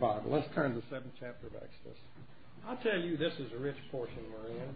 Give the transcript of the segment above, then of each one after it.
Bible. Let's turn to the 7th chapter of Exodus. I'll tell you, this is a rich portion we're in.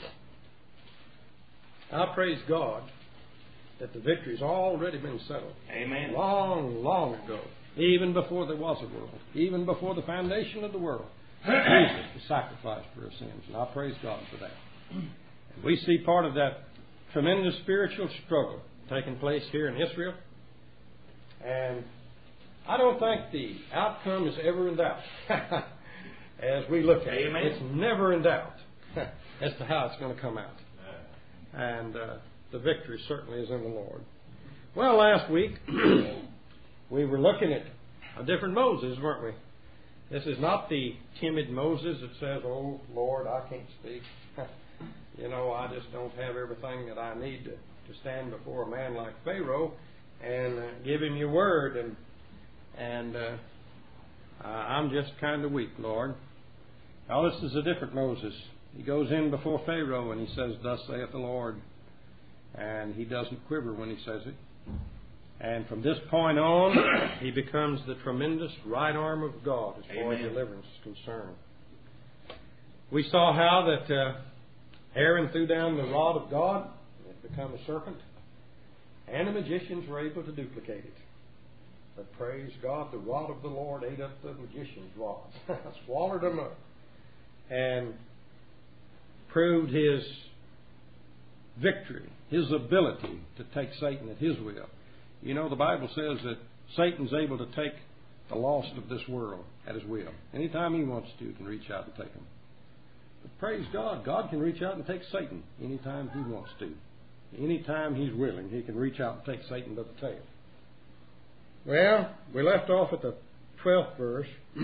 I praise God that the victory's already been settled. Amen. Long, long ago. Even before there was a world. Even before the foundation of the world. Jesus was sacrificed for our sins. And I praise God for that. And we see part of that tremendous spiritual struggle taking place here in Israel. And I don't think the outcome is ever in doubt. As we look at it, it's never in doubt as to how it's going to come out. And the victory certainly is in the Lord. Well, last week we were looking at a different Moses, weren't we? This is not the timid Moses that says, "Oh, Lord, I can't speak. I just don't have everything that I need to stand before a man like Pharaoh and give him your word. And I'm just kind of weak, Lord." Now, this is a different Moses. He goes in before Pharaoh and he says, "Thus saith the Lord." And he doesn't quiver when he says it. And from this point on, he becomes the tremendous right arm of God as far as deliverance is concerned. We saw how that Aaron threw down the rod of God, and it became a serpent, and the magicians were able to duplicate it. But praise God, the rod of the Lord ate up the magician's rods, swallowed them up, and proved his victory, his ability to take Satan at his will. The Bible says that Satan's able to take the lost of this world at his will. Anytime he wants to, he can reach out and take them. But praise God, God can reach out and take Satan anytime he wants to. Anytime he's willing, he can reach out and take Satan by the tail. Well, we left off at the 12th verse.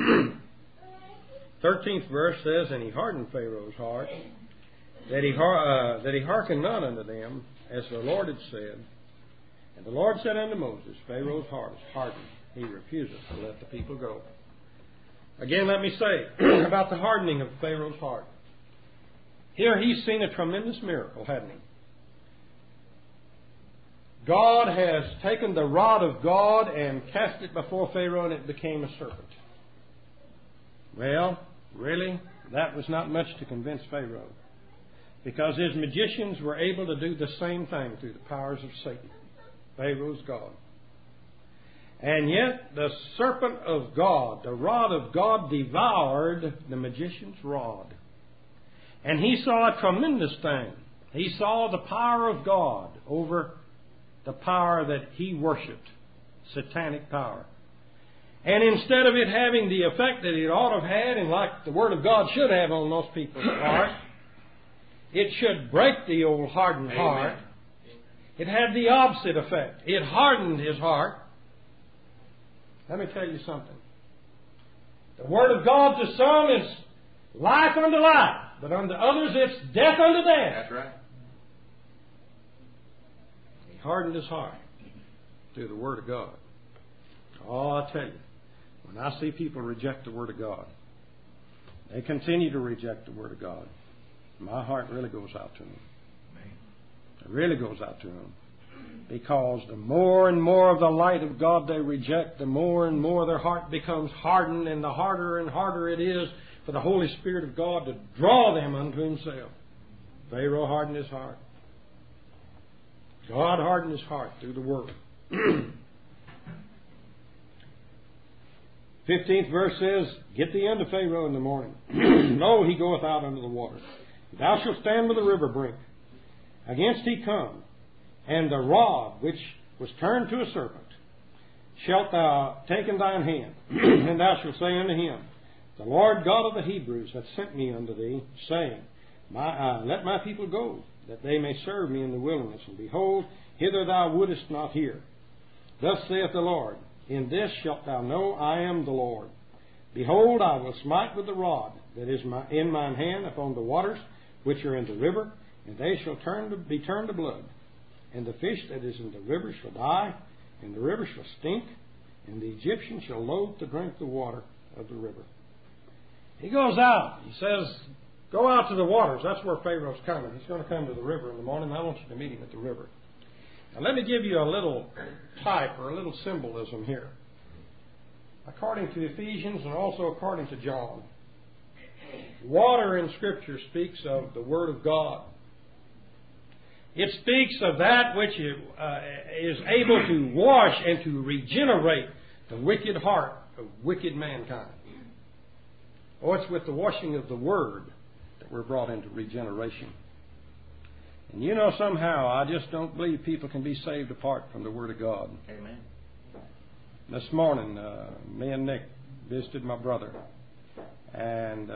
13th verse says, "And he hardened Pharaoh's heart, that he hearkened not unto them, as the Lord had said. And the Lord said unto Moses, Pharaoh's heart is hardened. He refuseth to let the people go." Again, let me say about the hardening of Pharaoh's heart. Here he's seen a tremendous miracle, hadn't he? God has taken the rod of God and cast it before Pharaoh, and it became a serpent. Well, really, that was not much to convince Pharaoh, because his magicians were able to do the same thing through the powers of Satan, Pharaoh's God. And yet the serpent of God, the rod of God, devoured the magician's rod. And he saw a tremendous thing. He saw the power of God over the power that he worshipped, satanic power. And instead of it having the effect that it ought to have had, and like the Word of God should have on those people's heart, it should break the old hardened heart. It had the opposite effect. It hardened his heart. Let me tell you something. The Word of God to some is life unto life, but unto others it's death unto death. That's right. He hardened his heart through the Word of God. Oh, I tell you, when I see people reject the Word of God, they continue to reject the Word of God, my heart really goes out to them. It really goes out to them. Because the more and more of the light of God they reject, the more and more their heart becomes hardened, and the harder and harder it is for the Holy Spirit of God to draw them unto Himself. Pharaoh hardened his heart. God hardened his heart through the Word. 15th verse says, "Get thee unto Pharaoh in the morning. Lo, he goeth out unto the water. Thou shalt stand by the river brink. Against he come, and the rod which was turned to a serpent shalt thou take in thine hand, and thou shalt say unto him, The Lord God of the Hebrews hath sent me unto thee, saying, Let my people go, that they may serve me in the wilderness. And behold, hither thou wouldest not hear. Thus saith the Lord, In this shalt thou know I am the Lord. Behold, I will smite with the rod that is in mine hand upon the waters which are in the river, and they shall be turned to blood. And the fish that is in the river shall die, and the river shall stink, and the Egyptians shall loathe to drink the water of the river." He goes out. He says, "Go out to the waters." That's where Pharaoh's coming. He's going to come to the river in the morning. I want you to meet him at the river. Now let me give you a little type or a little symbolism here. according to Ephesians and also according to John. Water in Scripture speaks of the Word of God. It speaks of that which is able to wash and to regenerate the wicked heart of wicked mankind. Oh, it's with the washing of the Word that we're brought into regeneration. And you know, somehow, I just don't believe people can be saved apart from the Word of God. Amen. This morning, me and Nick visited my brother, and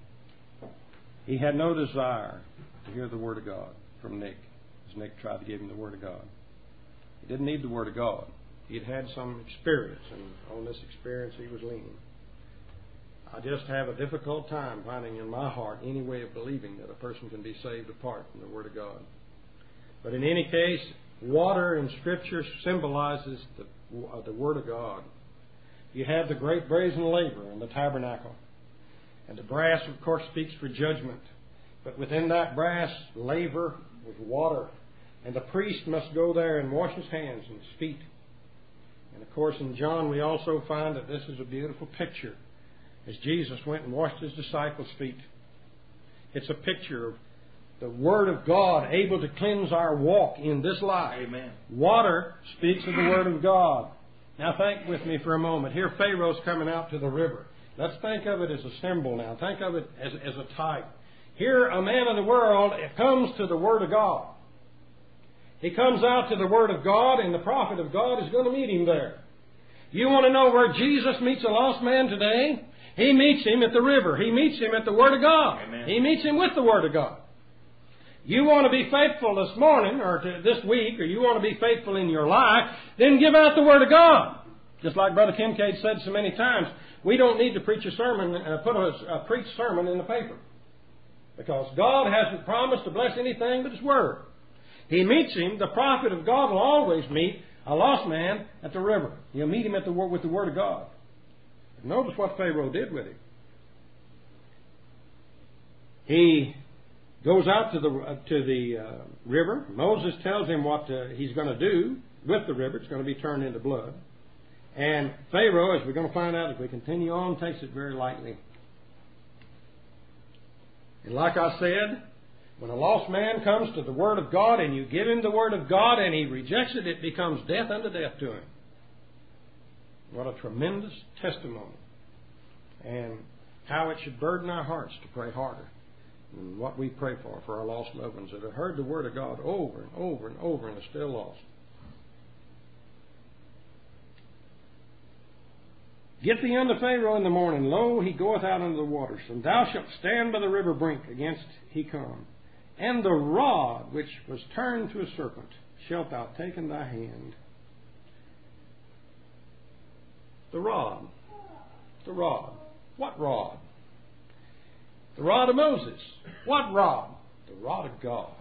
he had no desire to hear the Word of God from Nick, as Nick tried to give him the Word of God. He didn't need the Word of God. He'd had some experience, and on this experience he was leaning. I just have a difficult time finding in my heart any way of believing that a person can be saved apart from the Word of God. But in any case, water in Scripture symbolizes the Word of God. You have the great brazen laver in the tabernacle. And the brass, of course, speaks for judgment. But within that brass laver was water. And the priest must go there and wash his hands and his feet. And of course, in John, we also find that this is a beautiful picture as Jesus went and washed his disciples' feet. It's a picture of the Word of God able to cleanse our walk in this life. Amen. Water speaks of the Word of God. Now think with me for a moment. Here Pharaoh's coming out to the river. Let's think of it as a symbol now. Think of it as a type. Here a man of the world comes to the Word of God. He comes out to the Word of God, and the prophet of God is going to meet him there. You want to know where Jesus meets a lost man today? He meets him at the river. He meets him at the Word of God. Amen. He meets him with the Word of God. You want to be faithful this morning or this week, or you want to be faithful in your life, then give out the Word of God. Just like Brother Kincaid said so many times, we don't need to preach a sermon, put a preached sermon in the paper. Because God hasn't promised to bless anything but His Word. He meets him. The prophet of God will always meet a lost man at the river. He'll meet him with the Word of God. Notice what Pharaoh did with him. He goes out to the river. Moses tells him what he's going to do with the river. It's going to be turned into blood. And Pharaoh, as we're going to find out if we continue on, takes it very lightly. And like I said, when a lost man comes to the Word of God and you give him the Word of God and he rejects it, it becomes death unto death to him. What a tremendous testimony. And how it should burden our hearts to pray harder. And what we pray for our lost loved ones that have heard the Word of God over and over and over and are still lost. Get thee unto Pharaoh in the morning, lo, he goeth out into the waters, and thou shalt stand by the river brink against he come. And the rod which was turned to a serpent shalt thou take in thy hand. The rod. The rod. What rod? The rod of Moses. What rod? The rod of God.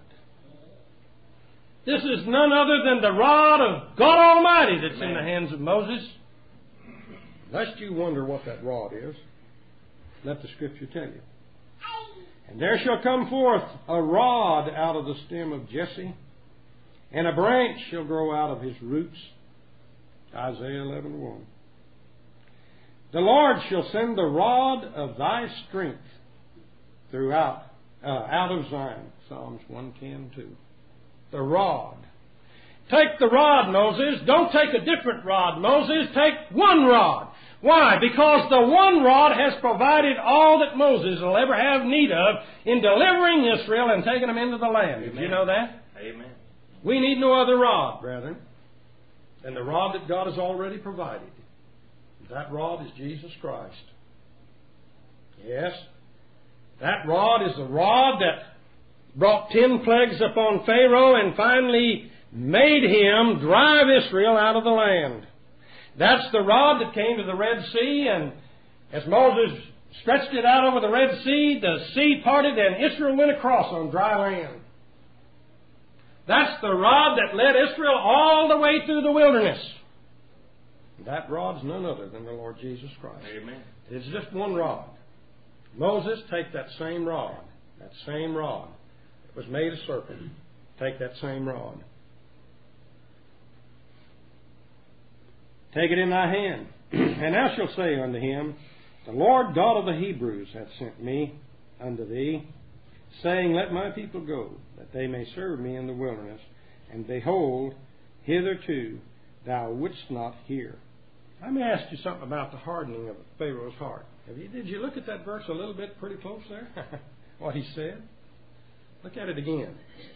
This is none other than the rod of God Almighty that's in the hands of Moses. Lest you wonder what that rod is, let the Scripture tell you. And there shall come forth a rod out of the stem of Jesse, and a branch shall grow out of his roots. Isaiah 11:1. The Lord shall send the rod of thy strength out of Zion. Psalms 110:2. The rod. Take the rod, Moses. Don't take a different rod, Moses. Take one rod. Why? Because the one rod has provided all that Moses will ever have need of in delivering Israel and taking them into the land. Amen. Did you know that? Amen. We need no other rod, brethren, than the rod that God has already provided. That rod is Jesus Christ. Yes, that rod is the rod that brought 10 plagues upon Pharaoh and finally made him drive Israel out of the land. That's the rod that came to the Red Sea, and as Moses stretched it out over the Red Sea, the sea parted and Israel went across on dry land. That's the rod that led Israel all the way through the wilderness. That rod's none other than the Lord Jesus Christ. Amen. It's just one rod. Moses, take that same rod. That same rod. It was made a serpent. Take that same rod. Take it in thy hand. And thou shalt say unto him, The Lord God of the Hebrews hath sent me unto thee, saying, Let my people go, that they may serve me in the wilderness. And behold, hitherto thou wouldst not hear. Let me ask you something about the hardening of Pharaoh's heart. Did you look at that verse a little bit pretty close there? What he said? Look at it again.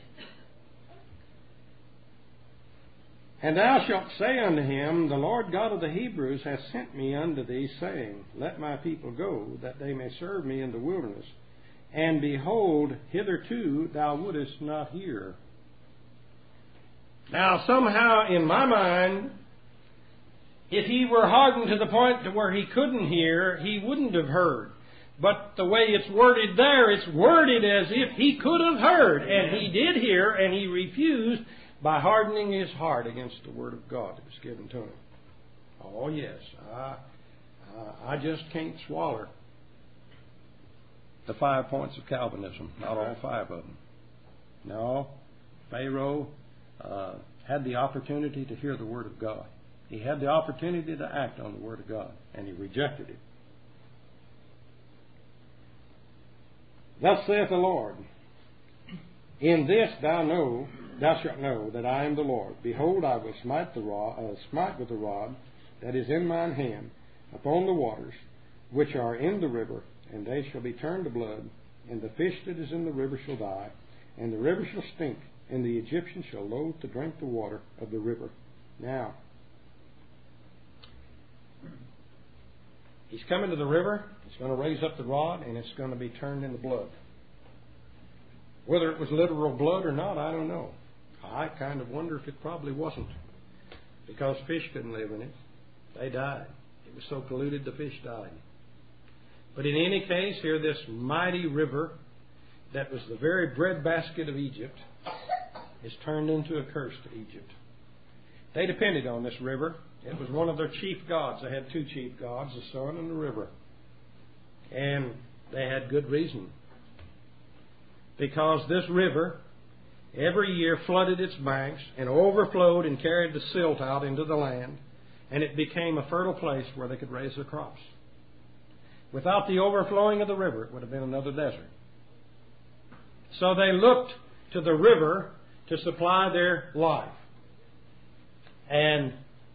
And thou shalt say unto him, The Lord God of the Hebrews hath sent me unto thee, saying, Let my people go, that they may serve me in the wilderness. And behold, hitherto thou wouldest not hear. Now, somehow in my mind, if he were hardened to the point to where he couldn't hear, he wouldn't have heard. But the way it's worded there, it's worded as if he could have heard. And he did hear, and he refused by hardening his heart against the Word of God that was given to him. Oh, yes, I just can't swallow the 5 points of Calvinism, not all 5 of them. No, Pharaoh had the opportunity to hear the Word of God. He had the opportunity to act on the Word of God, and he rejected it. Thus saith the Lord, In this thou shalt know that I am the Lord. Behold, I will smite with the rod that is in mine hand upon the waters which are in the river, and they shall be turned to blood, and the fish that is in the river shall die, and the river shall stink, and the Egyptians shall loathe to drink the water of the river. Now, he's coming to the river, he's going to raise up the rod, and it's going to be turned into blood. Whether it was literal blood or not, I don't know. I kind of wonder if it probably wasn't, because fish couldn't live in it. They died. It was so polluted the fish died. But in any case, here this mighty river that was the very breadbasket of Egypt is turned into a curse to Egypt. They depended on this river. It was one of their chief gods. They had 2 chief gods, the sun and the river. And they had good reason. Because this river every year flooded its banks and overflowed and carried the silt out into the land, and it became a fertile place where they could raise their crops. Without the overflowing of the river, it would have been another desert. So they looked to the river to supply their life. And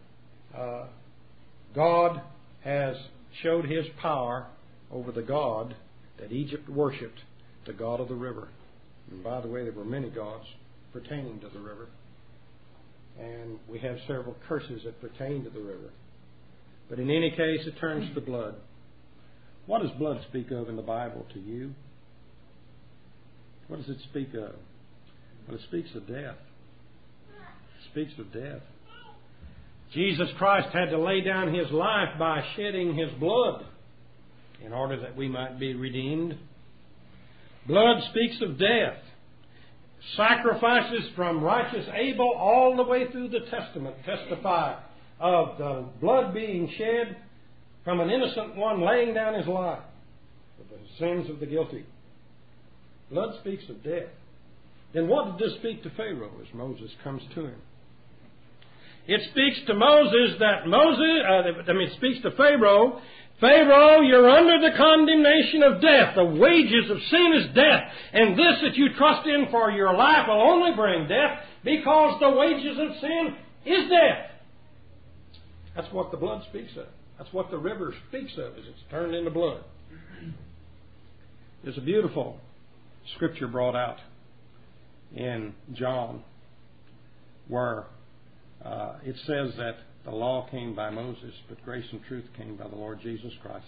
God has showed His power over the god that Egypt worshipped, the god of the river. And by the way, there were many gods pertaining to the river. And we have several curses that pertain to the river. But in any case, it turns to blood. What does blood speak of in the Bible to you? What does it speak of? Well, it speaks of death. It speaks of death. Jesus Christ had to lay down His life by shedding His blood in order that we might be redeemed. Blood speaks of death. Sacrifices from righteous Abel all the way through the Testament testify of the blood being shed from an innocent one laying down his life for the sins of the guilty. Blood speaks of death. Then what did this speak to Pharaoh as Moses comes to him? It speaks to Moses that it speaks to Pharaoh. Pharaoh, you're under the condemnation of death. The wages of sin is death. And this that you trust in for your life will only bring death, because the wages of sin is death. That's what the blood speaks of. That's what the river speaks of, as it's turned into blood. There's a beautiful scripture brought out in John where it says that the law came by Moses, but grace and truth came by the Lord Jesus Christ.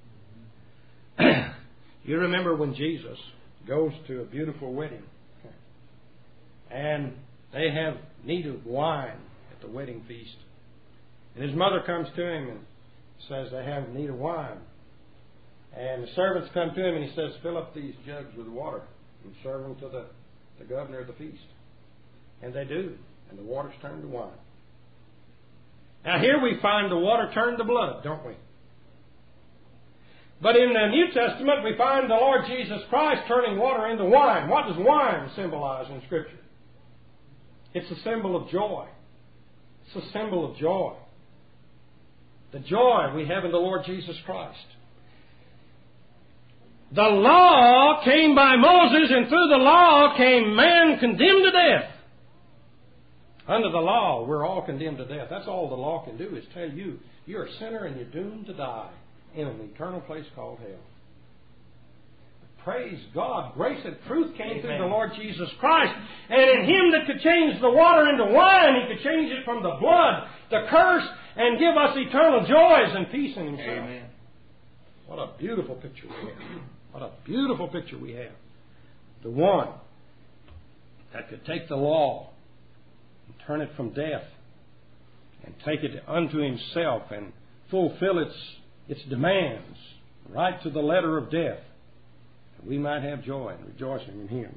You remember when Jesus goes to a beautiful wedding, and they have need of wine at the wedding feast. And his mother comes to him and says they have need of wine. And the servants come to him and he says, fill up these jugs with water and serve them to the governor of the feast. And they do. And the water's turned to wine. Now here we find the water turned to blood, don't we? But in the New Testament we find the Lord Jesus Christ turning water into wine. What does wine symbolize in Scripture? It's a symbol of joy. It's a symbol of joy. The joy we have in the Lord Jesus Christ. The law came by Moses, and through the law came man condemned to death. Under the law, we're all condemned to death. That's all the law can do, is tell you, you're a sinner and you're doomed to die in an eternal place called hell. Praise God. Grace and truth came through the Lord Jesus Christ. And in Him that could change the water into wine, He could change it from the blood, the curse, and give us eternal joys and peace in Himself. Amen. What a beautiful picture we have. What a beautiful picture we have. The one that could take the law and turn it from death and take it unto Himself and fulfill its demands right to the letter of death, that we might have joy and rejoicing in Him.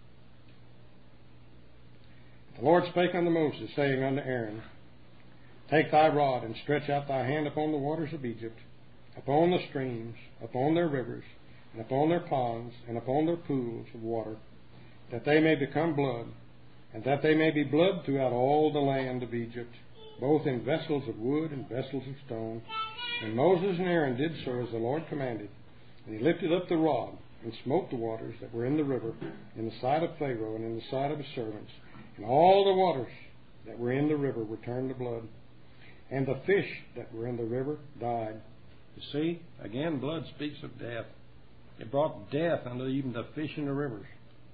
The Lord spake unto Moses, saying unto Aaron, Take thy rod and stretch out thy hand upon the waters of Egypt, upon the streams, upon their rivers, and upon their ponds, and upon their pools of water, that they may become blood, and that they may be blood throughout all the land of Egypt, both in vessels of wood and vessels of stone. And Moses and Aaron did so as the Lord commanded. And he lifted up the rod, and smote the waters that were in the river, in the sight of Pharaoh and in the sight of his servants. And all the waters that were in the river were turned to blood. And the fish that were in the river died. You see, again, blood speaks of death. It brought death unto even the fish in the rivers.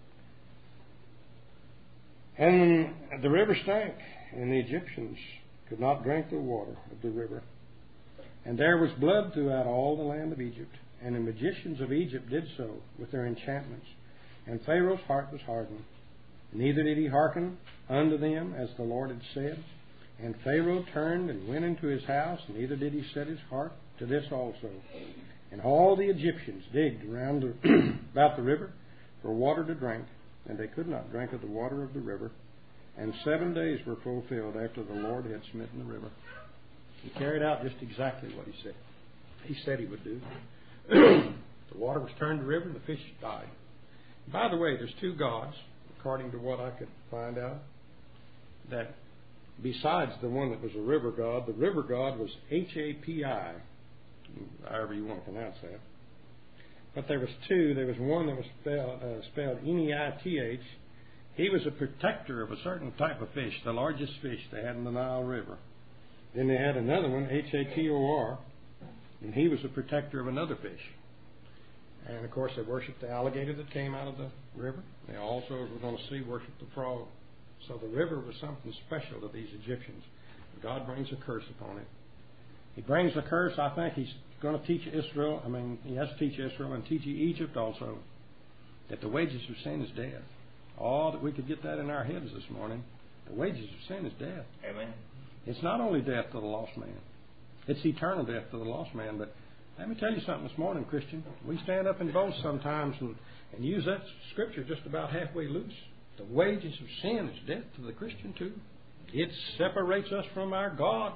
And the river stank, and the Egyptians could not drink the water of the river. And there was blood throughout all the land of Egypt. And the magicians of Egypt did so with their enchantments. And Pharaoh's heart was hardened. Neither did he hearken unto them as the Lord had said. And Pharaoh turned and went into his house, neither did he set his heart to this also. And all the Egyptians digged around about the river for water to drink, and they could not drink of the water of the river. And 7 days were fulfilled after the Lord had smitten the river. He carried out just exactly what He said. He said He would do. The water was turned to river, and the fish died. By the way, there's two gods, according to what I could find out, that besides the one that was a river god, the river god was Hapi, however you want to pronounce that. But there was two. There was one that was spelled Neith. He was a protector of a certain type of fish, the largest fish they had in the Nile River. Then they had another one, Hator, and he was a protector of another fish. And of course they worshipped the alligator that came out of the river. They also, as we're going to see, worshipped the frog. So the river was something special to these Egyptians. God brings a curse upon it. He brings a curse. I think He's going to teach Israel. He has to teach Israel and teach Egypt also that the wages of sin is death. Oh, that we could get that in our heads this morning. The wages of sin is death. Amen. It's not only death to the lost man. It's eternal death to the lost man. But let me tell you something this morning, Christian. We stand up and boast sometimes and use that scripture just about halfway loose. The wages of sin is death to the Christian too. It separates us from our God.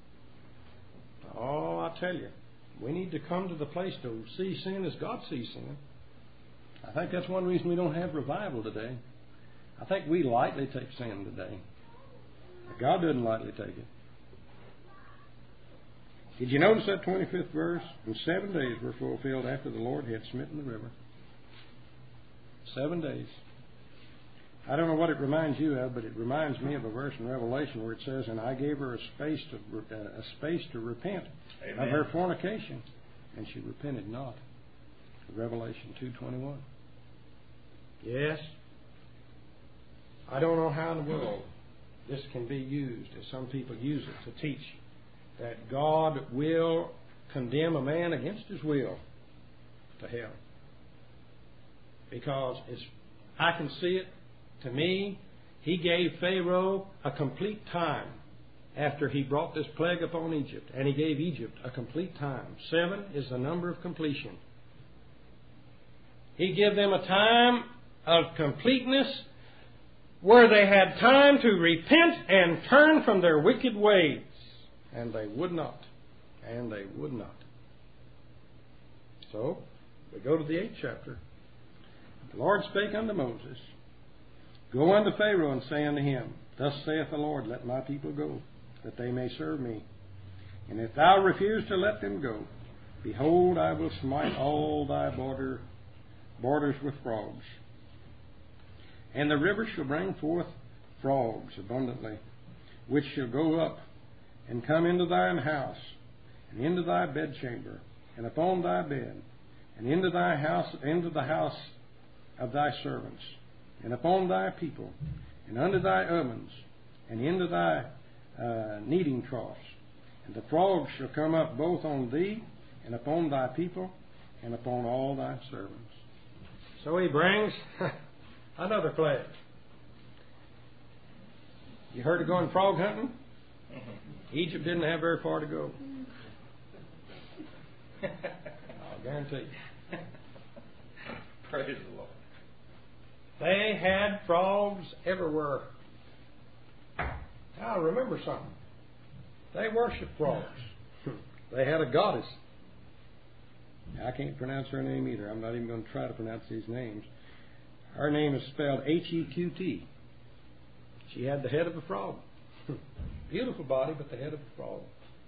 Oh, I tell you, we need to come to the place to see sin as God sees sin. I think that's one reason we don't have revival today. I think we lightly take sin today. God doesn't lightly take it. Did you notice that 25th verse? And 7 days were fulfilled after the Lord had smitten the river. 7 days. I don't know what it reminds you of, but it reminds me of a verse in Revelation where it says, "And I gave her a space to repent Amen. Of her fornication, and she repented not." Revelation 2:21. Yes. I don't know how in the world this can be used, as some people use it, to teach that God will condemn a man against his will to hell. Because I can see it. To me, He gave Pharaoh a complete time after he brought this plague upon Egypt. And He gave Egypt a complete time. 7 is the number of completion. He gave them a time of completeness where they had time to repent and turn from their wicked ways. And they would not. And they would not. So, we go to the 8th chapter. The Lord spake unto Moses, "Go unto Pharaoh and say unto him, Thus saith the Lord, Let my people go, that they may serve me. And if thou refuse to let them go, behold, I will smite all thy borders with frogs. And the river shall bring forth frogs abundantly, which shall go up and come into thine house, and into thy bedchamber, and upon thy bed, and into thy house, into the house of thy servants, and upon thy people, and under thy ovens, and into thy kneading troughs. And the frogs shall come up both on thee, and upon thy people, and upon all thy servants. So he brings another plague. You heard of going frog hunting? Egypt didn't have very far to go. I'll guarantee you. Praise the Lord. They had frogs everywhere. Now remember something. They worshiped frogs. They had a goddess. I can't pronounce her name either. I'm not even going to try to pronounce these names. Her name is spelled Heqt. She had the head of a frog. Beautiful body, but the head of a frog.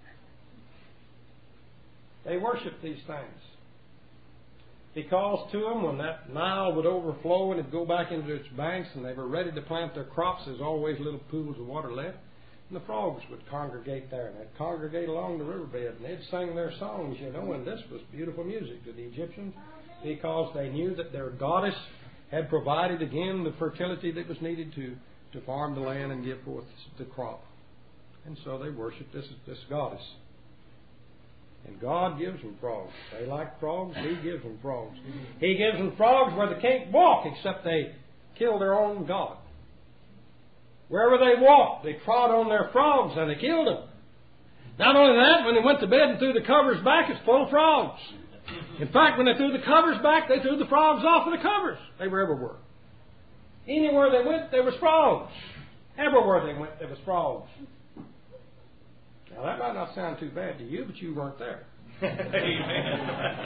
They worshipped these things. Because to them, when that Nile would overflow and it'd go back into its banks and they were ready to plant their crops, there's always little pools of water left. And the frogs would congregate there. And they'd congregate along the riverbed. And they'd sing their songs, you know. And this was beautiful music to the Egyptians, because they knew that their goddess had provided again the fertility that was needed to farm the land and give forth the crop. And so they worshiped this goddess. And God gives them frogs. They like frogs, He gives them frogs. He gives them frogs where they can't walk except they kill their own God. Wherever they walked, they trod on their frogs and they killed them. Not only that, when they went to bed and threw the covers back, it's full of frogs. In fact, when they threw the covers back, they threw the frogs off of the covers. They were everywhere. Anywhere they went, there was frogs. Everywhere they went, there was frogs. Now, that might not sound too bad to you, but you weren't there. Amen.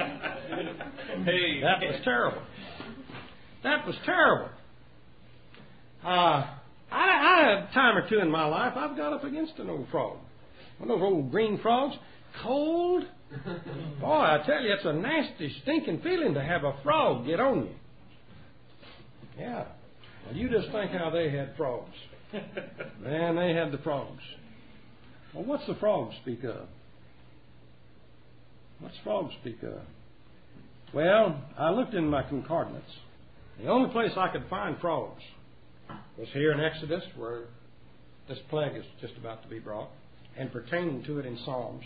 That was terrible. That was terrible. I had a time or two in my life, I've got up against an old frog. One of those old green frogs. Cold. Boy, I tell you, it's a nasty, stinking feeling to have a frog get on you. Yeah. Well, you just think how they had frogs. Man, they had the frogs. Well, what's the frog speak of? What's frog speak of? Well, I looked in my concordance. The only place I could find frogs was here in Exodus, where this plague is just about to be brought, and pertaining to it in Psalms.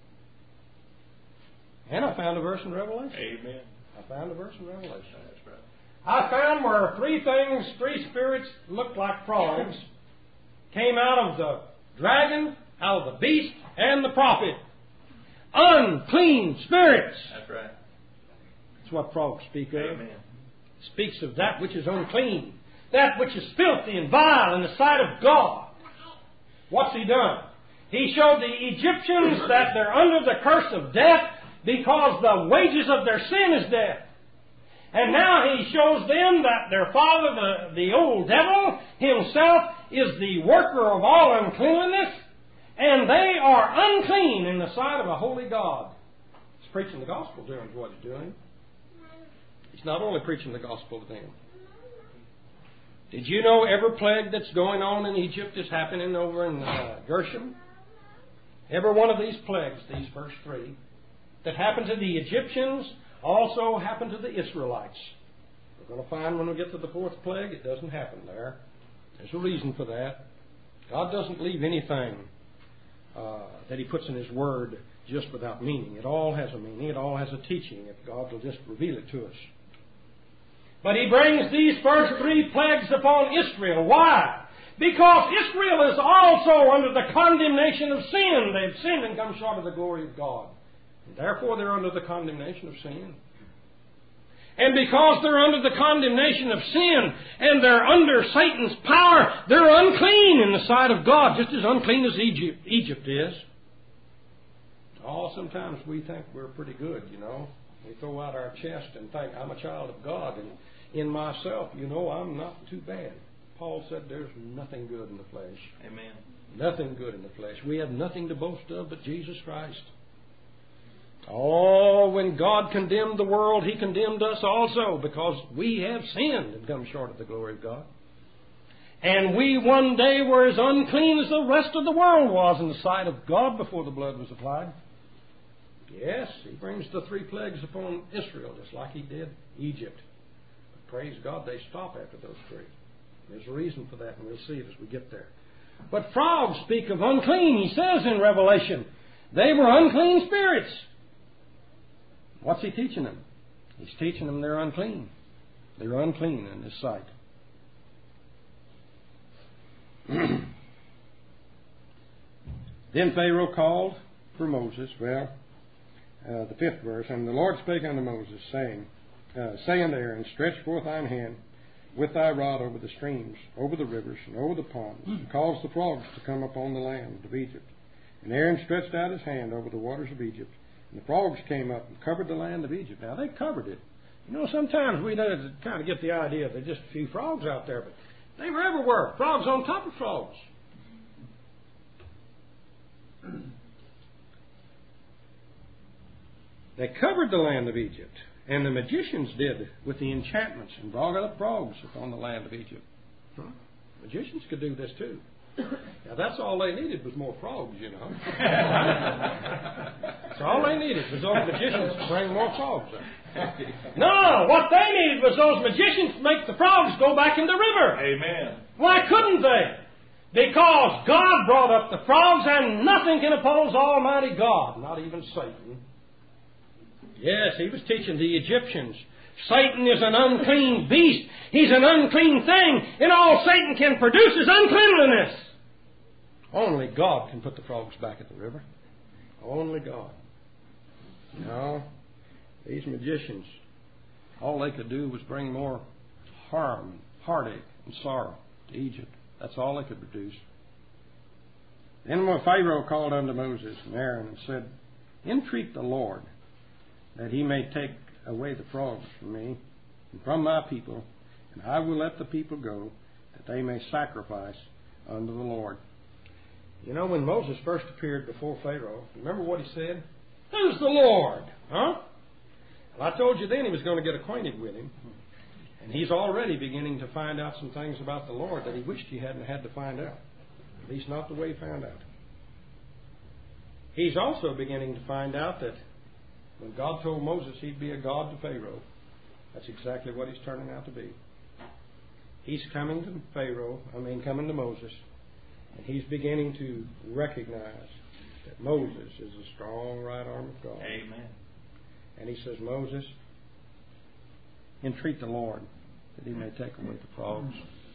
And I found a verse in Revelation. Amen. I found a verse in Revelation. That's right. I found where three spirits looked like frogs came out of the dragon, out of the beast, and the prophet. Unclean spirits. That's right. That's what frogs speak of. Amen. It speaks of that which is unclean, that which is filthy and vile in the sight of God. What's He done? He showed the Egyptians that they're under the curse of death because the wages of their sin is death. And now He shows them that their father, the old devil himself, is the worker of all uncleanliness, and they are unclean in the sight of a holy God. He's preaching the gospel to them is what He's doing. He's not only preaching the gospel to them. Did you know every plague that's going on in Egypt is happening over in Gershom? Every one of these plagues, these first three, that happened to the Egyptians also happened to the Israelites. We're going to find when we get to the fourth plague, it doesn't happen there. There's a reason for that. God doesn't leave anything that He puts in His Word just without meaning. It all has a meaning. It all has a teaching if God will just reveal it to us. But He brings these first three plagues upon Israel. Why? Because Israel is also under the condemnation of sin. They've sinned and come short of the glory of God. And therefore they're under the condemnation of sin. And because they're under the condemnation of sin and they're under Satan's power, they're unclean in the sight of God, just as unclean as Egypt is. Oh, sometimes we think we're pretty good, you know. We throw out our chest and think, I'm a child of God, and in myself, you know, I'm not too bad. Paul said there's nothing good in the flesh. Amen. Nothing good in the flesh. We have nothing to boast of but Jesus Christ. Oh, when God condemned the world, He condemned us also, because we have sinned and come short of the glory of God. And we one day were as unclean as the rest of the world was in the sight of God before the blood was applied. Yes, He brings the 3 plagues upon Israel, just like He did Egypt. But praise God, they stop after those 3. There's a reason for that, and we'll see it as we get there. But frogs speak of unclean. He says in Revelation, they were unclean spirits. What's He teaching them? He's teaching them they're unclean. They're unclean in His sight. Then Pharaoh called for Moses. Well, the 5th verse, and the Lord spake unto Moses, saying unto Aaron, stretch forth thine hand with thy rod over the streams, over the rivers, and over the ponds, and cause the frogs to come upon the land of Egypt. And Aaron stretched out his hand over the waters of Egypt, and the frogs came up and covered the land of Egypt. Now, they covered it. You know, sometimes we kind of get the idea there's just a few frogs out there, but they were everywhere. Frogs on top of frogs. They covered the land of Egypt, and the magicians did with the enchantments and brought up frogs upon the land of Egypt. Magicians could do this too. Now, that's all they needed was more frogs, you know. That's all they needed was those magicians to bring more frogs up. No, what they needed was those magicians to make the frogs go back in the river. Amen. Why couldn't they? Because God brought up the frogs, and nothing can oppose Almighty God, not even Satan. Yes, he was teaching the Egyptians. Satan is an unclean beast. He's an unclean thing, and all Satan can produce is uncleanliness. Only God can put the frogs back at the river. Only God. No, these magicians, all they could do was bring more harm, heartache, and sorrow to Egypt. That's all they could produce. Then when Pharaoh called unto Moses and Aaron and said, entreat the Lord that He may take away the frogs from me and from my people, and I will let the people go, that they may sacrifice unto the Lord. You know, when Moses first appeared before Pharaoh, remember what he said? Who's the Lord? Huh? Well, I told you then he was going to get acquainted with Him. And he's already beginning to find out some things about the Lord that he wished he hadn't had to find out. At least not the way he found out. He's also beginning to find out that when God told Moses He'd be a God to Pharaoh, that's exactly what He's turning out to be. He's coming to coming to Moses, and he's beginning to recognize that Moses is the strong right arm of God. Amen. And he says, Moses, entreat the Lord that He may take away the frogs.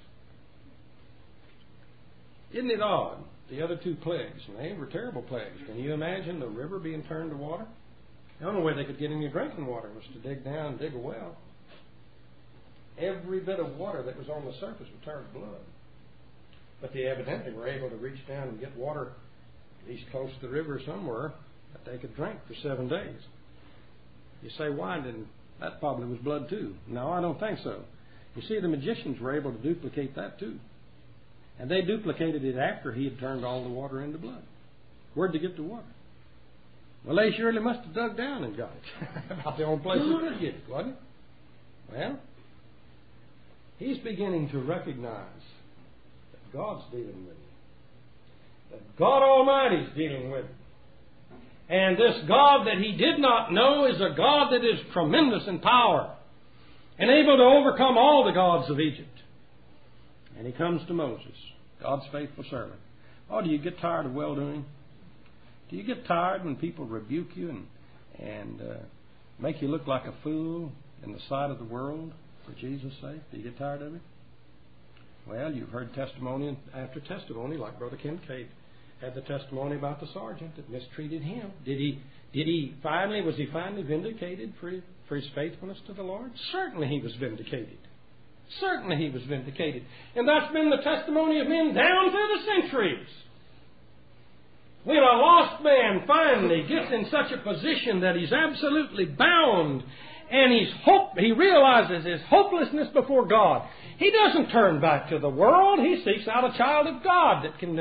Isn't it odd? The other 2 plagues, and they were terrible plagues. Can you imagine the river being turned to water? The only way they could get any drinking water was to dig down and dig a well. Every bit of water that was on the surface would turn to blood. But they evidently were able to reach down and get water, at least close to the river somewhere, that they could drink for 7 days. You say, why didn't that? Probably was blood too. No, I don't think so. You see, the magicians were able to duplicate that too. And they duplicated it after he had turned all the water into blood. Where'd they get the water? Well, they surely must have dug down and got it. About the only place they could get it, wasn't it? Well, he's beginning to recognize that God's dealing with him. That God Almighty is dealing with him. And this God that he did not know is a God that is tremendous in power and able to overcome all the gods of Egypt. And he comes to Moses, God's faithful servant. Oh, do you get tired of well-doing? Do you get tired when people rebuke you and make you look like a fool in the sight of the world for Jesus' sake? Do you get tired of it? Well, you've heard testimony after testimony, like Brother Kincaid had the testimony about the sergeant that mistreated him. Was he finally vindicated for his faithfulness to the Lord? Certainly he was vindicated. Certainly he was vindicated. And that's been the testimony of men down through the centuries. When a lost man finally gets in such a position that he's absolutely bound and he realizes his hopelessness before God, he doesn't turn back to the world. He seeks out a child of God that can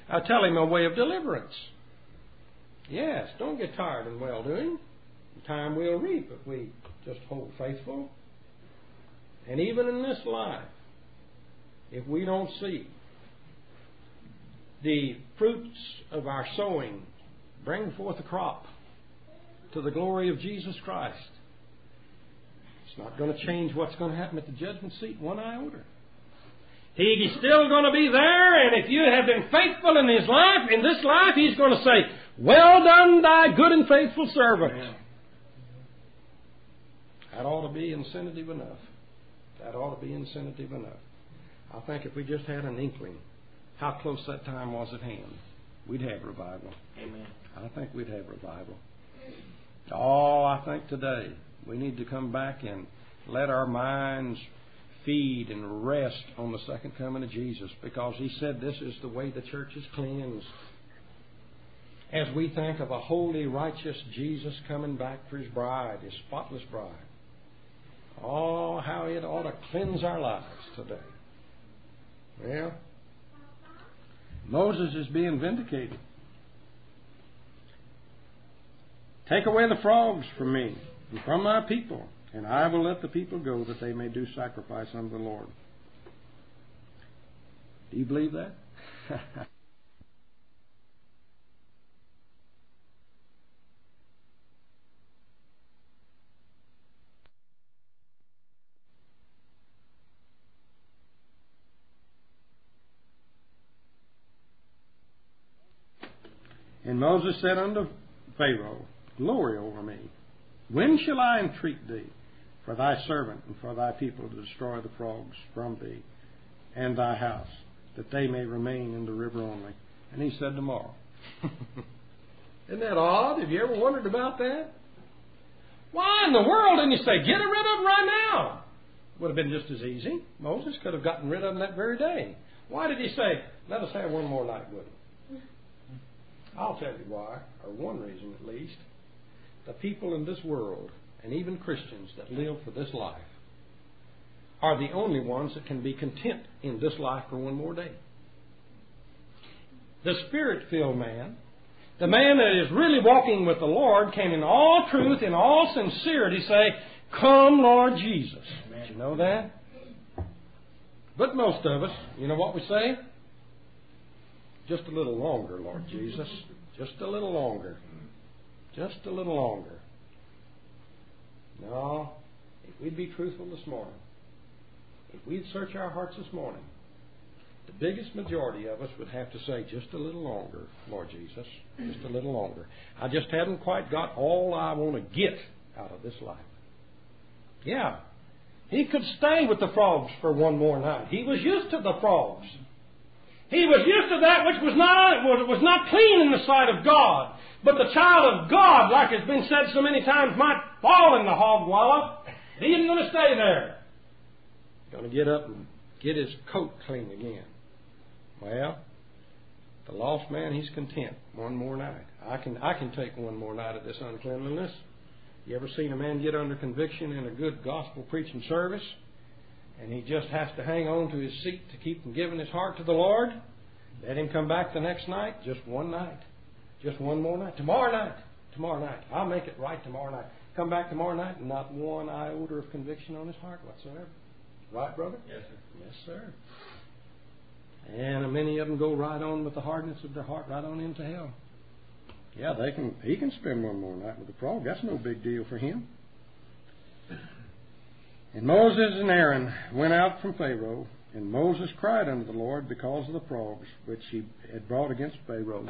tell him a way of deliverance. Yes, don't get tired in well-doing. In time we'll reap if we just hold faithful. And even in this life, if we don't see the fruits of our sowing bring forth a crop to the glory of Jesus Christ, it's not going to change what's going to happen at the judgment seat one iota. He's still going to be there, and if you have been faithful in His life, in this life, He's going to say, "Well done, thy good and faithful servant." Amen. That ought to be incentive enough. That ought to be incentive enough. I think if we just had an inkling how close that time was at hand, we'd have revival. Amen. I think we'd have revival. Oh, I think today we need to come back and let our minds feed and rest on the second coming of Jesus, because He said this is the way the church is cleansed. As we think of a holy, righteous Jesus coming back for His bride, His spotless bride, oh, how it ought to cleanse our lives today. Well, Moses is being vindicated. "Take away the frogs from me and from my people, and I will let the people go, that they may do sacrifice unto the Lord." Do you believe that? And Moses said unto Pharaoh, "Glory over me. When shall I entreat thee for thy servant and for thy people to destroy the frogs from thee and thy house, that they may remain in the river only?" And he said, "Tomorrow." Isn't that odd? Have you ever wondered about that? Why in the world didn't He say, "Get rid of them right now"? Would have been just as easy. Moses could have gotten rid of them that very day. Why did He say, "Let us have one more night with them"? I'll tell you why, or one reason at least. The people in this world, and even Christians that live for this life, are the only ones that can be content in this life for one more day. The Spirit-filled man, the man that is really walking with the Lord, can in all truth, in all sincerity say, "Come, Lord Jesus." Did you know that? But most of us, you know what we say? "Just a little longer, Lord Jesus. Just a little longer. Just a little longer." No, if we'd be truthful this morning, if we'd search our hearts this morning, the biggest majority of us would have to say, "Just a little longer, Lord Jesus. Just a little longer. I just haven't quite got all I want to get out of this life." Yeah, he could stay with the frogs for one more night. He was used to the frogs. He was used to that which was not clean in the sight of God. But the child of God, like has been said so many times, might fall in the hog wallow. He isn't going to stay there. He's going to get up and get his coat clean again. Well, the lost man, he's content one more night. I can take one more night of this uncleanliness. You ever seen a man get under conviction in a good gospel preaching service, and he just has to hang on to his seat to keep from giving his heart to the Lord? Let him come back the next night. Just one night. Just one more night. Tomorrow night. I'll make it right tomorrow night. Come back tomorrow night and not one iota of conviction on his heart whatsoever. Right, brother? Yes, sir. Yes, sir. And many of them go right on with the hardness of their heart right on into hell. Yeah, he can spend one more night with the frog. That's no big deal for him. And Moses and Aaron went out from Pharaoh, and Moses cried unto the Lord because of the frogs which he had brought against Pharaoh.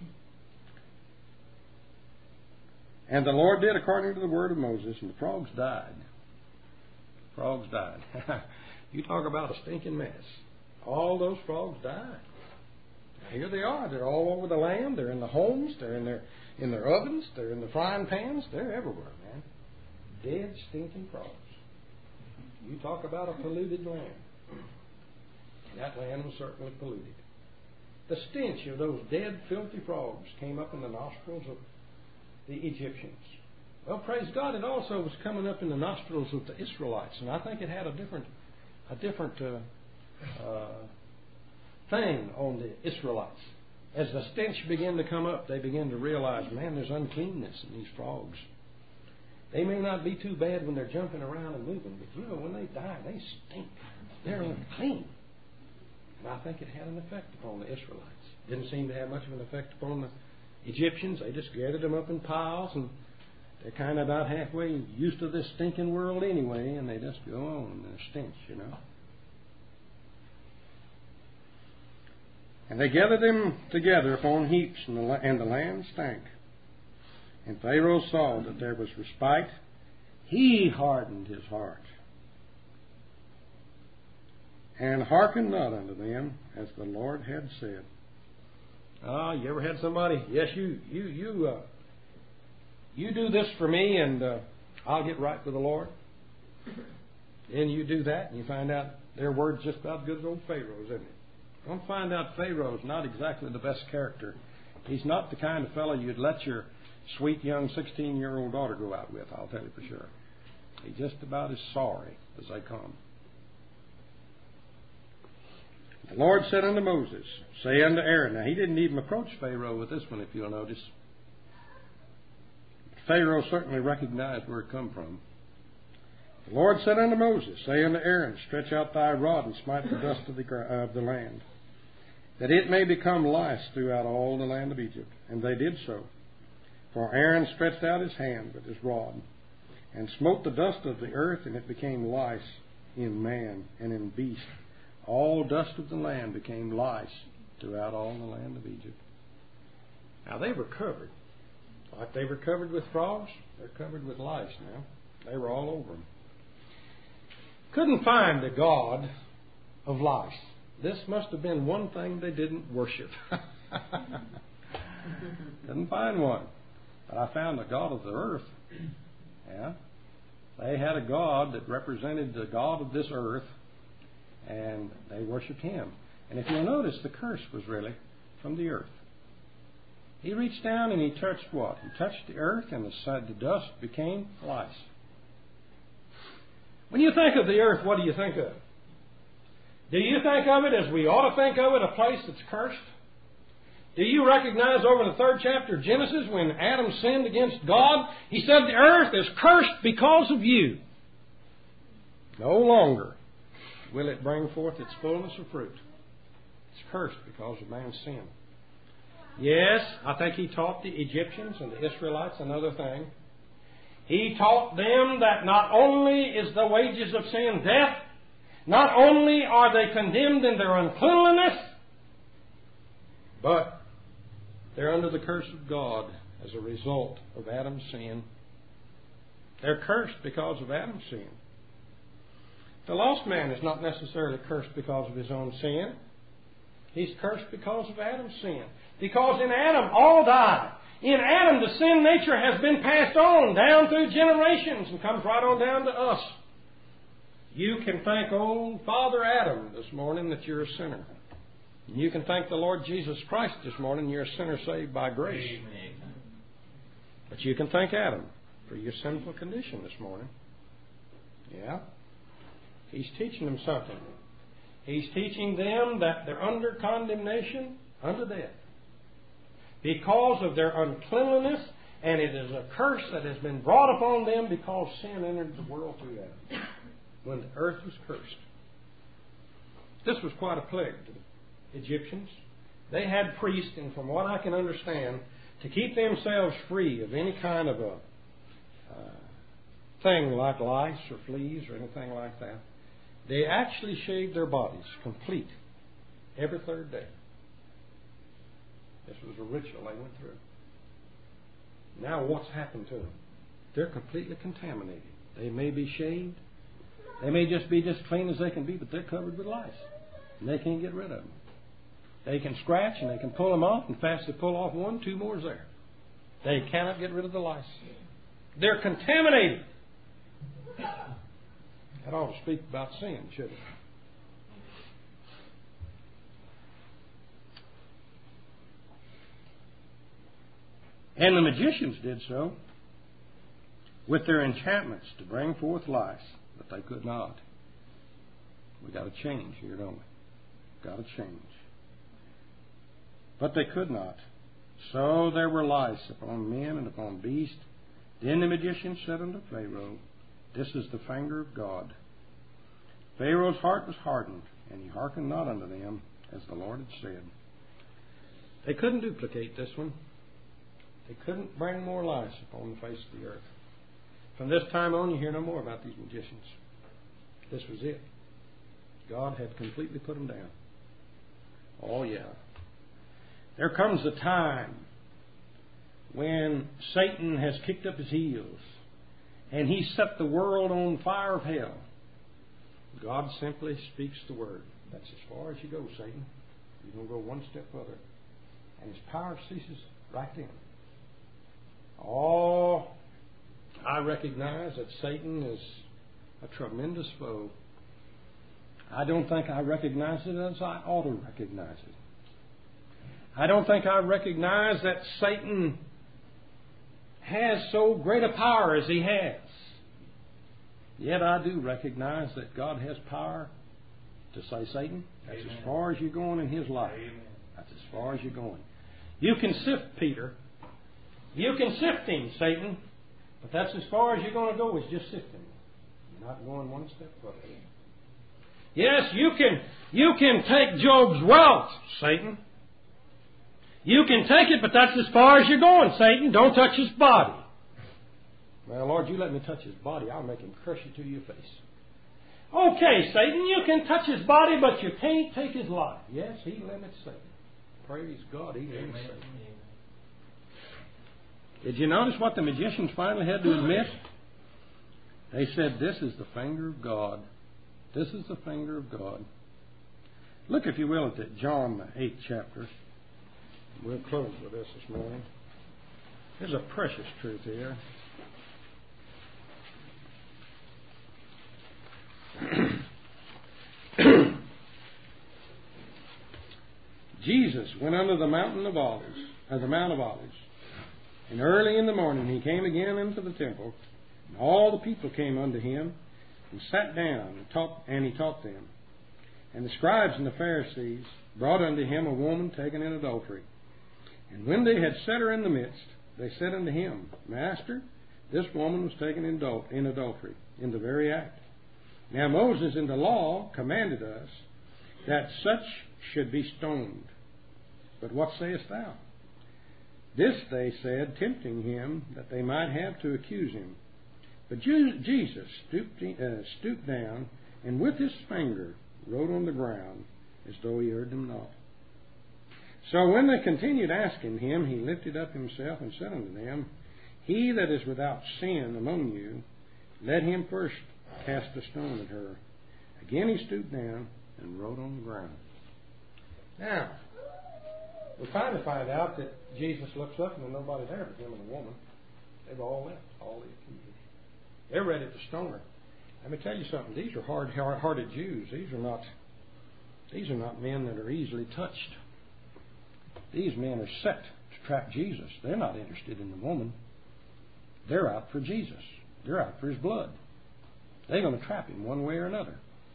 And the Lord did according to the word of Moses, and the frogs died. Frogs died. You talk about a stinking mess. All those frogs died. Here they are. They're all over the land. They're in the homes. They're in their ovens. They're in the frying pans. They're everywhere, man. Dead, stinking frogs. You talk about a polluted land. That land was certainly polluted. The stench of those dead, filthy frogs came up in the nostrils of the Egyptians. Well, praise God, it also was coming up in the nostrils of the Israelites, and I think it had a different thing on the Israelites. as the stench began to come up, they began to realize, man, there's uncleanness in these frogs. They may not be too bad when they're jumping around and moving, but when they die, they stink. They're unclean. And I think it had an effect upon the Israelites. Didn't seem to have much of an effect upon the Egyptians. They just gathered them up in piles, and they're kind of about halfway used to this stinking world anyway, and they just go on in their stench, And they gathered them together upon heaps, and the land stank. And Pharaoh saw that there was respite. He hardened his heart, and hearkened not unto them, as the Lord had said. You ever had somebody? Yes, you do this for me, and I'll get right with the Lord. Then you do that, and you find out their word's just about as good as old Pharaoh's, isn't it? Don't find out Pharaoh's not exactly the best character. He's not the kind of fellow you'd let your sweet young 16-year-old daughter go out with, I'll tell you for sure. He's just about as sorry as they come. The Lord said unto Moses, say unto Aaron. Now, he didn't even approach Pharaoh with this one, if you'll notice. Pharaoh certainly recognized where it come from. The Lord said unto Moses, say unto Aaron, stretch out thy rod and smite the dust of the land, that it may become lice throughout all the land of Egypt. And they did so. For Aaron stretched out his hand with his rod, and smote the dust of the earth, and it became lice in man and in beast. All dust of the land became lice throughout all the land of Egypt. Now they were covered. Like they were covered with frogs, they're covered with lice now. They were all over them. Couldn't find the god of lice. This must have been one thing they didn't worship. Couldn't find one. But I found the god of the earth. Yeah. They had a god that represented the god of this earth, and they worshipped him. And if you'll notice, the curse was really from the earth. He reached down and he touched what? He touched the earth, and the dust became lice. When you think of the earth, what do you think of? Do you think of it as we ought to think of it, a place that's cursed? Do you recognize over in the 3rd chapter of Genesis, when Adam sinned against God, he said the earth is cursed because of you. No longer will it bring forth its fullness of fruit. It's cursed because of man's sin. Yes, I think he taught the Egyptians and the Israelites another thing. He taught them that not only is the wages of sin death, not only are they condemned in their uncleanliness, but they're under the curse of God as a result of Adam's sin. They're cursed because of Adam's sin. The lost man is not necessarily cursed because of his own sin. He's cursed because of Adam's sin. Because in Adam all die. In Adam the sin nature has been passed on down through generations and comes right on down to us. You can thank old Father Adam this morning that you're a sinner. And you can thank the Lord Jesus Christ this morning you're a sinner saved by grace. Amen. But you can thank Adam for your sinful condition this morning. Yeah. He's teaching them something. He's teaching them that they're under condemnation unto death because of their uncleanliness, and it is a curse that has been brought upon them because sin entered the world through Adam, when the earth was cursed. This was quite a plague to the Egyptians. They had priests, and from what I can understand, to keep themselves free of any kind of a thing like lice or fleas or anything like that, they actually shaved their bodies complete every 3rd day. This was a ritual they went through. Now what's happened to them? They're completely contaminated. They may be shaved. They may just be just clean as they can be, but they're covered with lice. And they can't get rid of them. They can scratch and they can pull them off, and fast they pull off one, 2 more's there. They cannot get rid of the lice. They're contaminated. That ought to speak about sin, shouldn't it? And the magicians did so with their enchantments to bring forth lice, but they could not. We got to change here, don't we? Got to change. but they could not. So there were lice upon men and upon beasts. Then the magician said unto Pharaoh, This is the finger of God. Pharaoh's heart was hardened, and he hearkened not unto them, as the Lord had said. They couldn't duplicate this one. They couldn't bring more lice upon the face of the earth. From this time on, you hear no more about these magicians. This was it. God had completely put them down. Oh, yeah. There comes a time when Satan has kicked up his heels and he set the world on fire of hell. God simply speaks the word. That's as far as you go, Satan. You don't go one step further. And his power ceases right then. Oh, I recognize that Satan is a tremendous foe. I don't think I recognize it as I ought to recognize it. I don't think I recognize that Satan has so great a power as he has. Yet I do recognize that God has power to say, Satan, that's Amen. As far as you're going in his life. Amen. That's as far as you're going. You can sift Peter. You can sift him, Satan. But that's as far as you're going to go, is just sifting. You're not going one step further. Yes, you can take Job's wealth, Satan. You can take it, but that's as far as you're going, Satan. Don't touch his body. Well, Lord, you let me touch his body, I'll make him crush you to your face. Okay, Satan, you can touch his body, but you can't take his life. Yes, he limits Satan. Praise God, he limits Satan. Did you notice what the magicians finally had to admit? They said, this is the finger of God. This is the finger of God. Look, if you will, at John, the 8th chapter. We'll close with this morning. There's a precious truth here. Jesus went unto the mountain of Olives, the Mount of Olives, and early in the morning he came again into the temple, and all the people came unto him, and sat down, and he taught them. And the scribes and the Pharisees brought unto him a woman taken in adultery. And when they had set her in the midst, they said unto him, Master, this woman was taken in adultery, in the very act. Now Moses in the law commanded us that such should be stoned. But what sayest thou? This they said, tempting him, that they might have to accuse him. But Jesus stooped down, and with his finger wrote on the ground, as though he heard them not. So when they continued asking him, he lifted up himself and said unto them, He that is without sin among you, let him first cast a stone at her. Again he stooped down and wrote on the ground. Now, we finally find out that Jesus looks up and there's nobody there but him and the woman. They've all left, all the accusers. They're ready to stone her. Let me tell you something. These are hard-hearted Jews. These are not men that are easily touched. These men are set to trap Jesus. They're not interested in the woman. They're out for Jesus. They're out for his blood. They're going to trap him one way or another.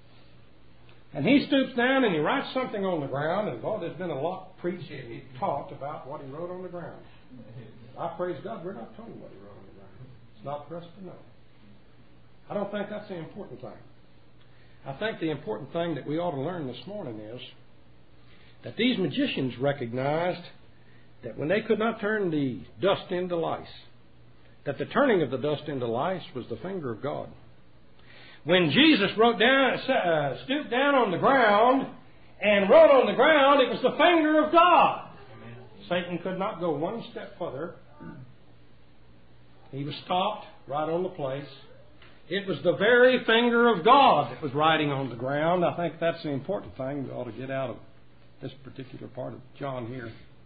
And he stoops down and he writes something on the ground. And, boy, there's been a lot preached and taught about what he wrote on the ground. I praise God we're not told what he wrote on the ground. It's not for us to know. I don't think that's the important thing. I think the important thing that we ought to learn this morning is that these magicians recognized that when they could not turn the dust into lice, that the turning of the dust into lice was the finger of God. When Jesus stooped down on the ground and wrote on the ground, it was the finger of God. Amen. Satan could not go one step further. He was stopped right on the place. It was the very finger of God that was writing on the ground. I think that's the important thing we ought to get out of this particular part of John here.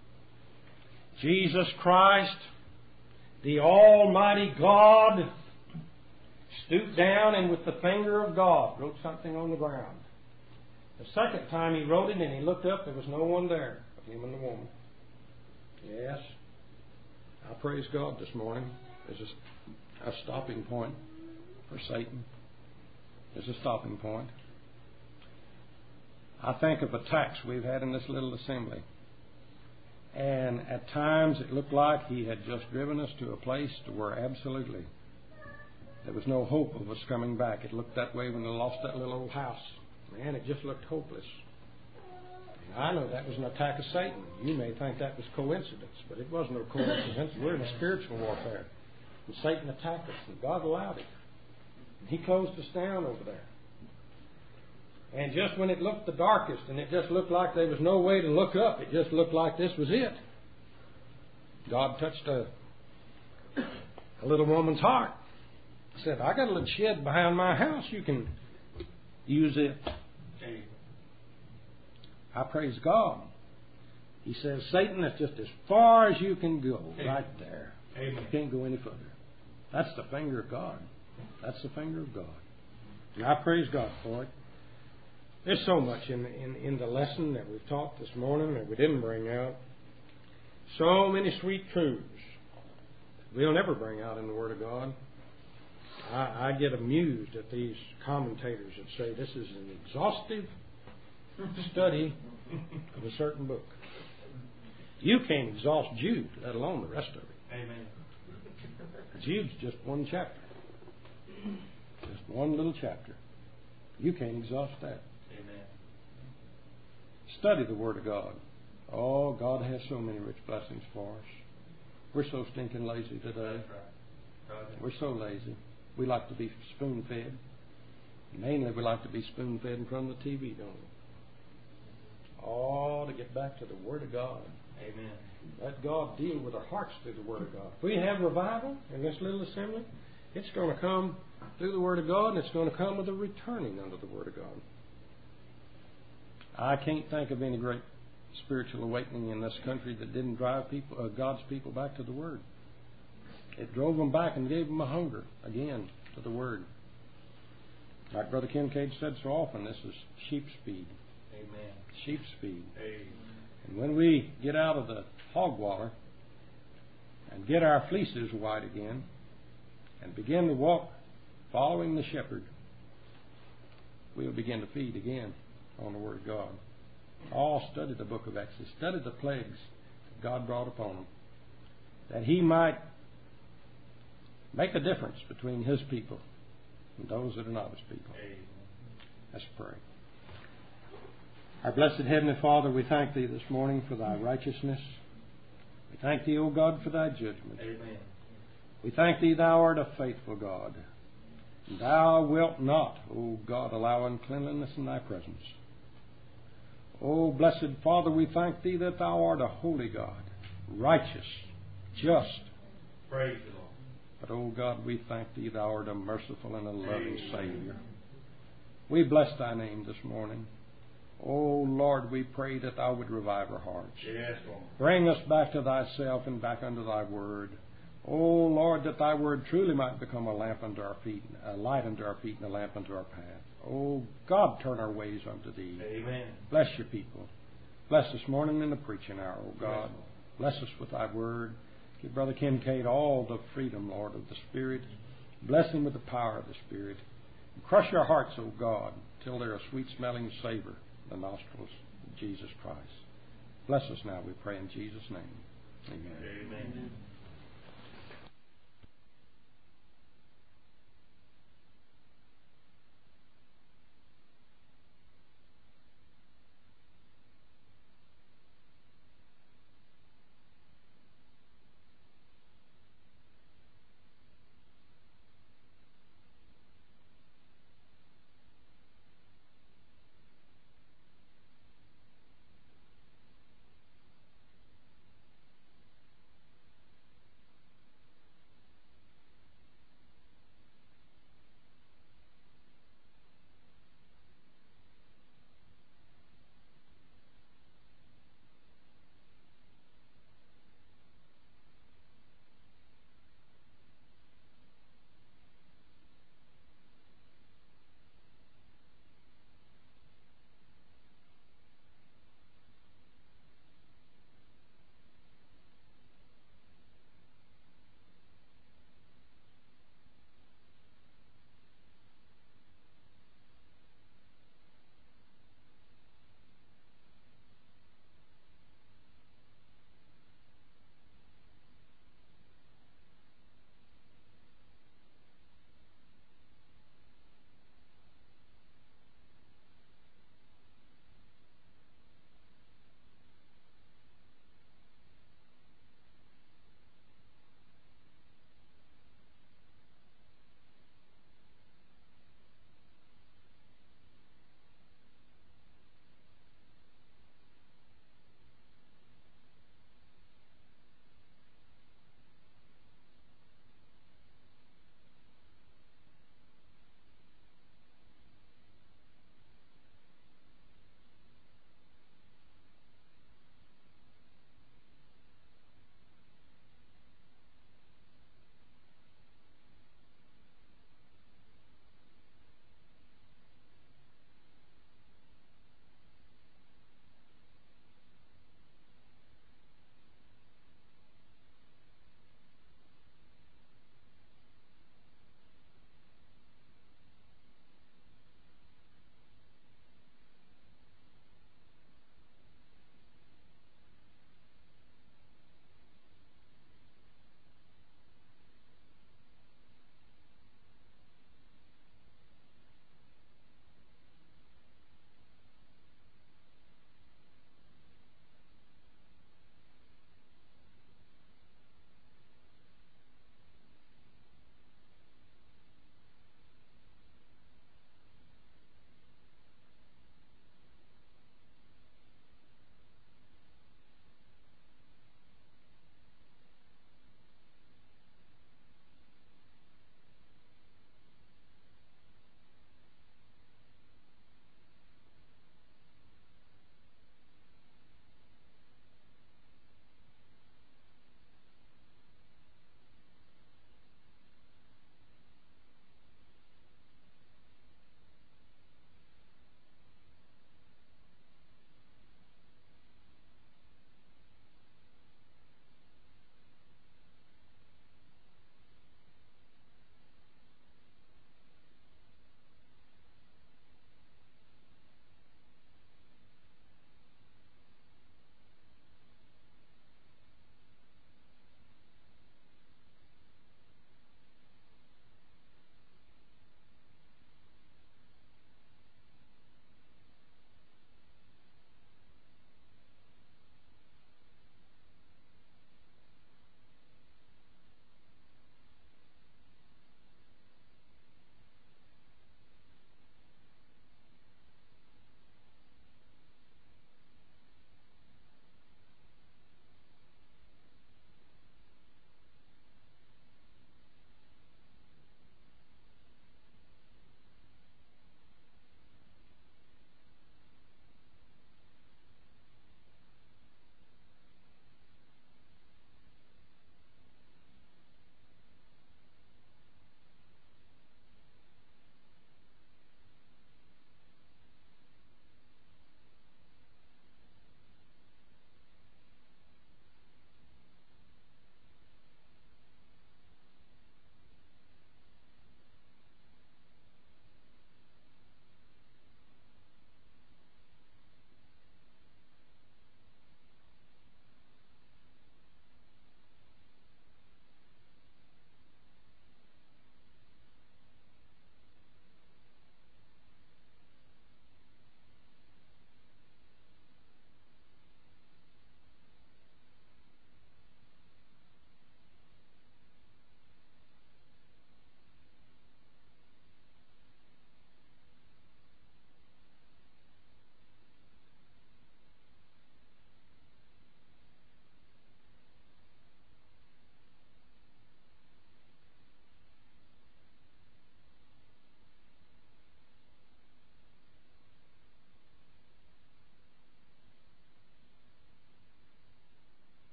Jesus Christ, the Almighty God, stooped down and with the finger of God wrote something on the ground. The second time he wrote it and he looked up, there was no one there but him and the woman. Yes, I praise God this morning. There's a stopping point for Satan. There's a stopping point. I think of attacks we've had in this little assembly. And at times it looked like He had just driven us to a place to where absolutely there was no hope of us coming back. It looked that way when we lost that little old house. Man, it just looked hopeless. And I know that was an attack of Satan. You may think that was coincidence, but it wasn't no coincidence. We're in spiritual warfare. And Satan attacked us, and God allowed it. And He closed us down over there. And just when it looked the darkest, and it just looked like there was no way to look up, it just looked like this was it, God touched a little woman's heart. He said, I got a little shed behind my house. You can use it. I praise God. He says, Satan, that's just as far as you can go, right there. Amen. You can't go any further. That's the finger of God. That's the finger of God. And I praise God for it. There's so much in the lesson that we've taught this morning that we didn't bring out. So many sweet truths we'll never bring out in the Word of God. I get amused at these commentators that say this is an exhaustive study of a certain book. You can't exhaust Jude, let alone the rest of it. Amen. Jude's just one chapter. Just one little chapter. You can't exhaust that. Amen. Study the Word of God. Oh, God has so many rich blessings for us. We're so stinking lazy today. That's right. We're so lazy. We like to be spoon-fed. Mainly we like to be spoon-fed in front of the TV, don't we? Oh, to get back to the Word of God. Amen. Let God deal with our hearts through the Word of God. If we have revival in this little assembly, it's going to come through the Word of God, and it's going to come with a returning under the Word of God. I can't think of any great spiritual awakening in this country that didn't drive God's people back to the Word. It drove them back and gave them a hunger, again, to the Word. Like Brother Kincaid said so often, this is sheep's feed. Amen. Sheep's feed. Amen. And when we get out of the hog water and get our fleeces white again and begin to walk following the shepherd, we'll begin to feed again on the Word of God. All study the book of Exodus. Study the plagues that God brought upon them, that He might make a difference between His people and those that are not His people. Amen. Let's pray. Our blessed Heavenly Father, we thank Thee this morning for Thy righteousness. We thank Thee, O God, for Thy judgment. Amen. We thank Thee, Thou art a faithful God. Thou wilt not, O God, allow uncleanliness in Thy presence. O blessed Father, we thank Thee that Thou art a holy God, righteous, just. Praise the Lord. But, O God, we thank Thee, Thou art a merciful and a loving Savior. We bless Thy name this morning. Oh, Lord, we pray that Thou would revive our hearts. Yes, Lord. Bring us back to Thyself and back unto Thy Word. Oh, Lord, that Thy Word truly might become a lamp unto our feet, a light unto our feet, and a lamp unto our path. Oh, God, turn our ways unto Thee. Amen. Bless Your people. Bless this morning in the preaching hour, oh God. Bless us with Thy Word. Give Brother Kincaid all the freedom, Lord, of the Spirit. Bless him with the power of the Spirit. And crush our hearts, O God, till they're a sweet-smelling savor in the nostrils of Jesus Christ. Bless us now, we pray in Jesus' name. Amen. Amen.